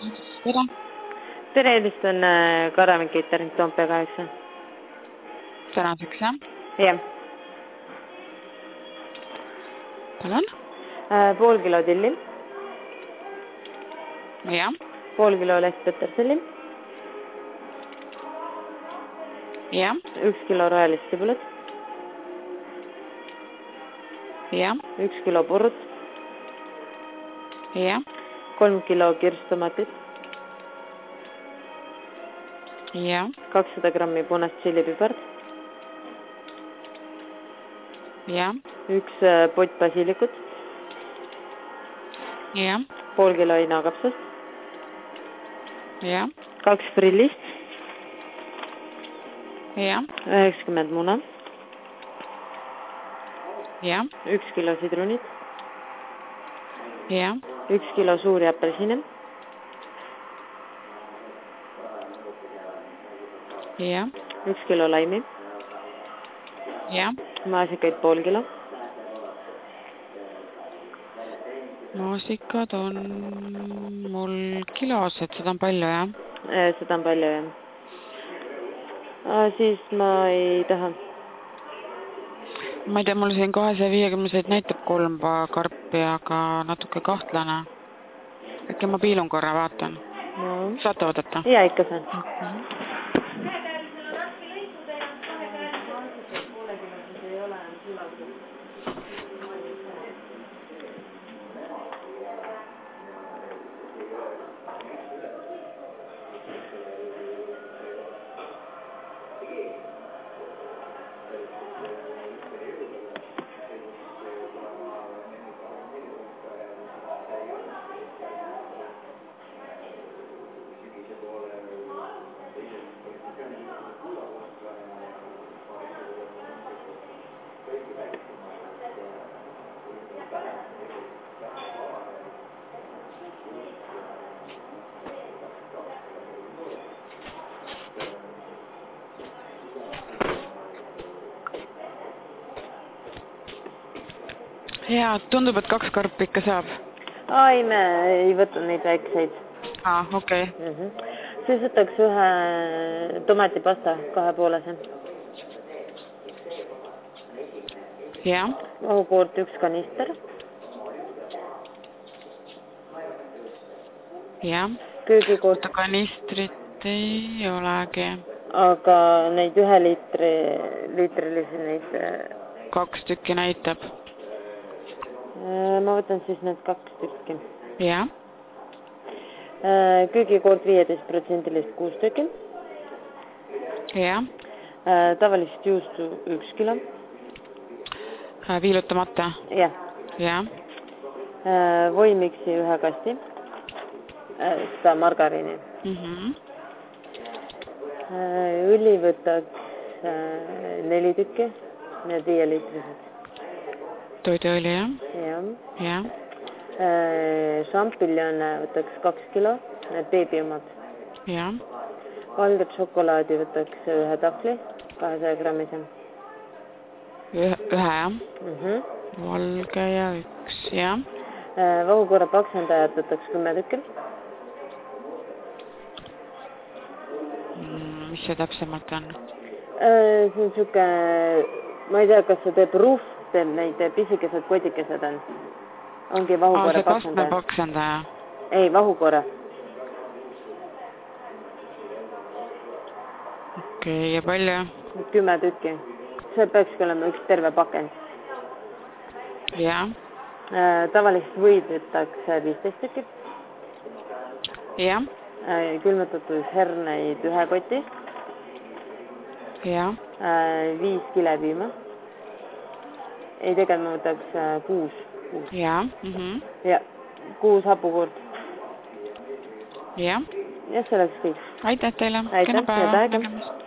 Tere. Tere, helistan Karamäe Catering Toompea 8. Tänaseks, jah? Jah. Palun? Pool kilo tilli. Jah. Pool kilo lehttõtterselli. Jah. 1 kilo rohelist sibulat. Jah. 1 kilo purrut. Jah. 3 kilo kirstomatit. Jah. 200 grammi punast tšillipipart. Jah. 1 pott basilikut. Jah. Pool kilo inakapsast. Jah. 2 prillist. Jah. 90 muna. Jah. 1 kilo sidrunit. Jah. 1 kilo suuri apelsine. Jah. 1 kilo laimi. Jah. Maasikaid pool kilo. Maasikad on mul kilos, et seda on palju, jah? Seda on palju, jah. Siis ma ei taha. Ma ei tea, mul siin 250 näitab 3 karpi, aga natuke kahtlane. Äkki ma piilun korra, vaatan. No. Saate oodata? Jaa, ikka saan. Jaa, tundub, et 2 karpi ikka saab. Ei, me ei võtnud neid väikseid. Okei. Siis võtaks 1 tomatipasta 2,5. Jah. Vahukoort 1 kanister. Jah. Köögikoort. Kanistrit ei olegi. Aga neid 1 liitrilisi neid... 2 tükki näitab. Ma võtan siis need 2 tükki. Jah. Köögikoort 15% 6 tükki. Jah. Tavalist juustu 1 kilo. Viilutamata? Jah. Jah. Voimiksi 1 kasti. Seda margariini. Õli võtaks 4 tükki. Need 5 liitrised. Toiduõli, jah? Jah. Jah. Šampiljone võtaks 2 kilo. Need beebiomad. Jah. Valget šokolaadi võtaks 1 tahvli. 200 grammise. 1, jah? Valge ja 1, jah. Vahukorra paksendajad võtaks 10 tükki. Mis see täpsemalt on? See on siuke, ma ei tea, kas see teeb ruuf, teeb neid pisikesed kodikesed on. Ongi vahukorra see kastme paksendaja? Ei, vahukorra. Okei, ja palju? 10 tükki. See peakski olema 1 terve pakend. Jah. Tavalist võid võtaks 15 tükki. Jah. Külmutatud herneid 1 koti. Jah. 5 kilepiima. Ei, tegelikult ma võtaks 6. Jah. Ja 6 hapukoort. Jah. Ja see oleks kõik. Aitäh teile. Aitäh, head aega.